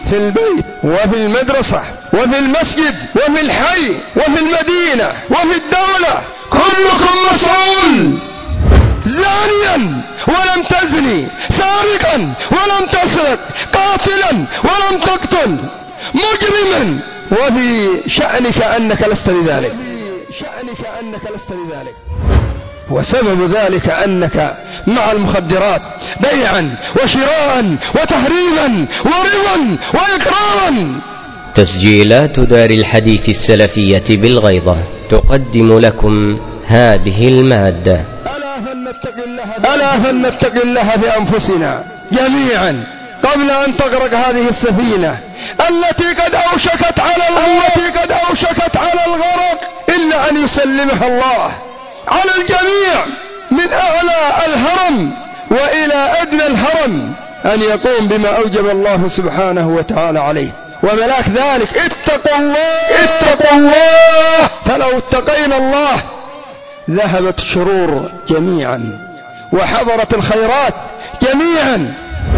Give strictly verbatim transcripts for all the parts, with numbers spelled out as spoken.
في البيت وفي المدرسة وفي المسجد وفي الحي وفي المدينة وفي الدولة، كلكم مسؤول. زانيا ولم تزني، سارقا ولم تسرق، قاتلا ولم تقتل، مجرما وفي شأنك أنك لست لذلك، شأنك أنك لست لذلك. وسبب ذلك أنك مع المخدرات بيعا وشراء وتحريما ورضا وإكراما. تسجيلات دار الحديث السلفية بالغيضة تقدم لكم هذه المادة. ألا فلنتق الله بأنفسنا جميعا قبل أن تغرق هذه السفينة التي قد أوشكت على التي قد أوشكت على الغرق، إلا أن يسلمها الله. على الجميع من أعلى الهرم وإلى أدنى الهرم أن يقوم بما أوجب الله سبحانه وتعالى عليه. وملاك ذلك اتقوا الله اتقوا الله، فلو اتقينا الله ذهبت الشرور جميعا وحضرت الخيرات جميعا.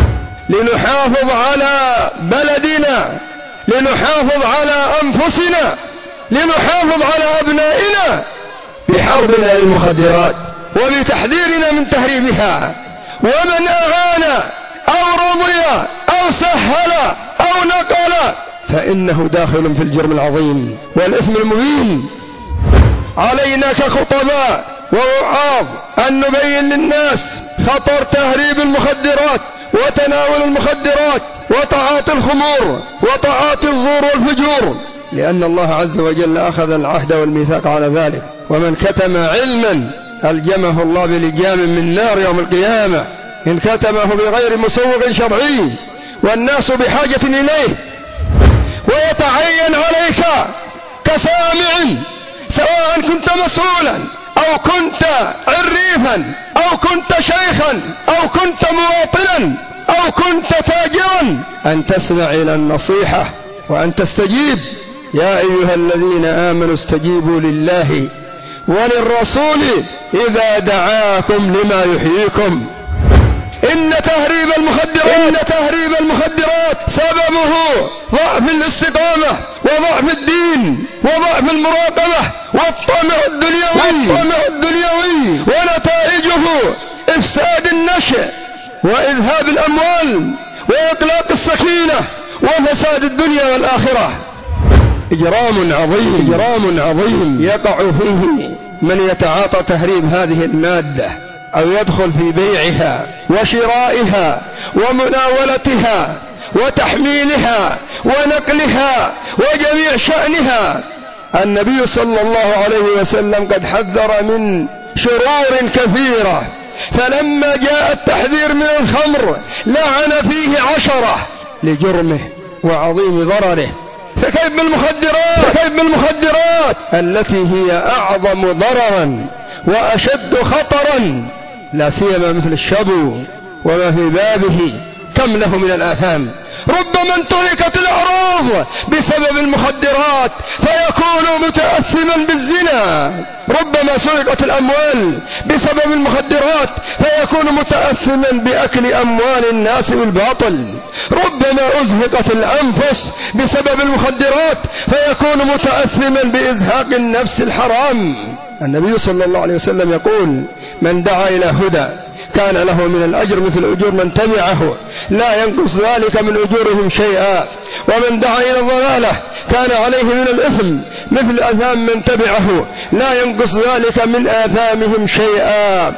لنحافظ على بلدنا، لنحافظ على أنفسنا، لنحافظ على أبنائنا بحربنا للمخدرات وبتحذيرنا من تهريبها. ومن أعان أو رضي أو سهل أو نقل فإنه داخل في الجرم العظيم والإثم المبين. علينا كخطباء ووعاظ أن نبين للناس خطر تهريب المخدرات وتناول المخدرات وتعاطي الخمور وتعاطي الزور والفجور، لأن الله عز وجل أخذ العهد والميثاق على ذلك. ومن كتم علما ألجمه الله بلجام من نار يوم القيامة إن كتمه بغير مسوغ شرعي، والناس بحاجة إليه. ويتعين عليك كسامع، سواء كنت مسؤولا أو كنت عريفا أو كنت شيخا أو كنت مواطنا أو كنت تاجرا، أن تسمع إلى النصيحة وأن تستجيب. يا أيها الذين آمنوا استجيبوا لله وللرسول إذا دعاكم لما يحييكم. إن تهريب المخدرات إن تهريب المخدرات سببه ضعف الاستقامة وضعف الدين وضعف المراقبة والطمع الدنيوي والطمع الدنيوي ونتائجه إفساد النشء وإذهاب الأموال وإقلاق السكينة وفساد الدنيا والآخرة. إجرام عظيم إجرام عظيم يقع فيه من يتعاطى تهريب هذه المادة أو يدخل في بيعها وشرائها ومناولتها وتحميلها ونقلها وجميع شأنها. النبي صلى الله عليه وسلم قد حذر من شرور كثيرة، فلما جاء التحذير من الخمر لعن فيه عشرة لجرمه وعظيم ضرره. فكيف بالمخدرات فكيف بالمخدرات التي هي أعظم ضررا وأشد خطرا، لا سيما مثل الشبو وما في بابه كم له من الآثام. ربما انتهكت الأعراض بسبب المخدرات فيكون متأثما بالزنا، ربما سرقت الأموال بسبب المخدرات فيكون متأثما بأكل أموال الناس بالباطل، ربما أزهقت الأنفس بسبب المخدرات فيكون متأثما بإزهاق النفس الحرام. النبي صلى الله عليه وسلم يقول: من دعا إلى هدى كان له من الأجر مثل أجور من تبعه لا ينقص ذلك من أجورهم شيئا، ومن دعا إلى الضلالة كان عليه من الإثم مثل آثام من تبعه لا ينقص ذلك من آثامهم شيئا.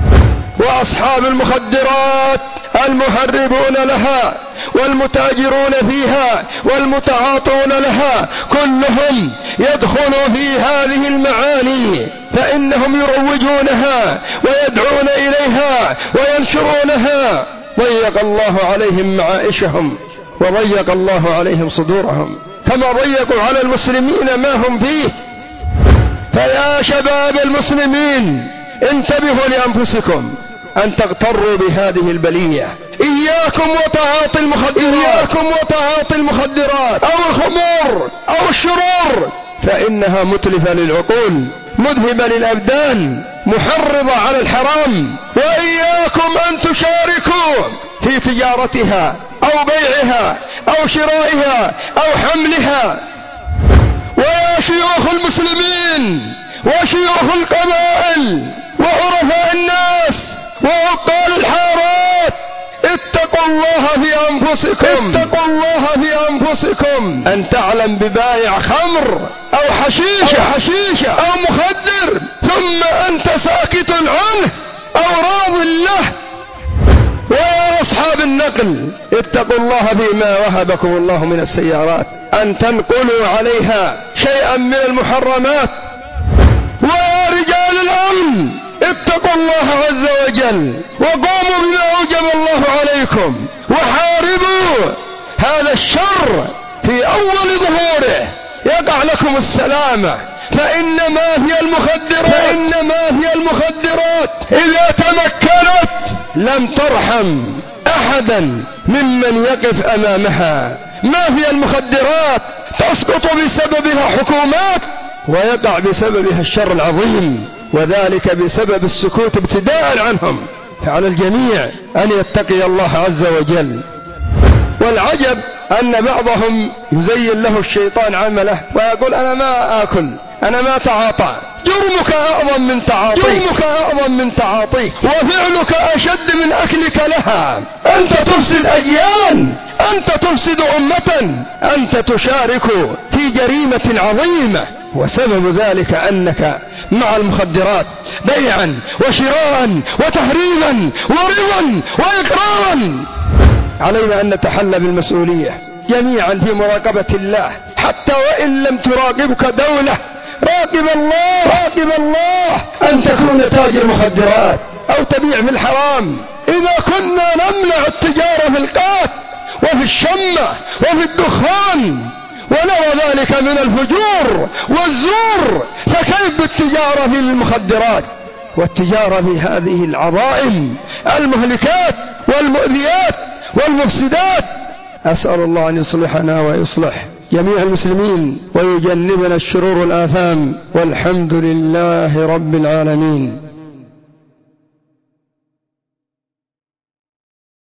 وأصحاب المخدرات المهربون لها والمتاجرون فيها والمتعاطون لها كلهم يدخلوا في هذه المعاني، فإنهم يروجونها ويدعون إليها وينشرونها. ضيق الله عليهم معائشهم وضيق الله عليهم صدورهم كما ضيقوا على المسلمين ما هم فيه. فيا شباب المسلمين انتبهوا لأنفسكم أن تغتروا بهذه البلية. إياكم وتعاطي المخدرات إياكم وتعاطي المخدرات أو الخمور أو الشرور، فإنها متلفة للعقول مذهبة للأبدان محرضة على الحرام. وإياكم أن تشاركوا في تجارتها أو أو بيعها أو شرائها أو حملها. ويا شيوخ المسلمين وشيوخ القبائل وعرفاء الناس وعقال الحارات، اتقوا الله في أنفسكم، اتقوا الله في أنفسكم. أن تعلم ببائع خمر أو حشيشة أو, حشيشة أو مخدر ثم أنت ساكت عنه أو راض له. ويا أصحاب النقل اتقوا الله فيما وهبكم الله من السيارات، أن تنقلوا عليها شيئا من المحرمات. ويا رجال الأمن اتقوا الله عز وجل وقوموا بما أوجب الله عليكم وحاربوا هذا الشر في أول ظهوره يقع لكم السلامة. فإنما هي المخدرات فإنما هي المخدرات إذا تمكنت لم ترحم أحدا ممن يقف أمامها. ما هي المخدرات تسقط بسببها حكومات ويقع بسببها الشر العظيم، وذلك بسبب السكوت ابتداء عنهم. فعلى الجميع أن يتقي الله عز وجل. والعجب أن بعضهم يزين له الشيطان عمله ويقول أنا ما آكل، أنا ما تعاطى. جرمك أعظم من تعاطيك جرمك أعظم من تعاطيك وفعلك أشد من أكلك لها. أنت تفسد أجيال، أنت تفسد أمة، أنت تشارك في جريمة عظيمة، وسبب ذلك أنك مع المخدرات بيعا وشراء وتحريما ورضا وإقرارا. علينا أن نتحلى بالمسؤولية جميعا في مراقبة الله، حتى وإن لم تراقبك دولة راقب الله راقب الله. أن تكون تاجر مخدرات أو تبيع في الحرام. إذا كنا نمنع التجارة في القات وفي الشمة وفي الدخان ونرى ذلك من الفجور والزور، فكيف بالتجارة في المخدرات والتجارة في هذه العظائم المهلكات والمؤذيات والمفسدات؟ أسأل الله أن يصلحنا ويصلح جميع المسلمين ويجنبنا الشرور والآثام، والحمد لله رب العالمين.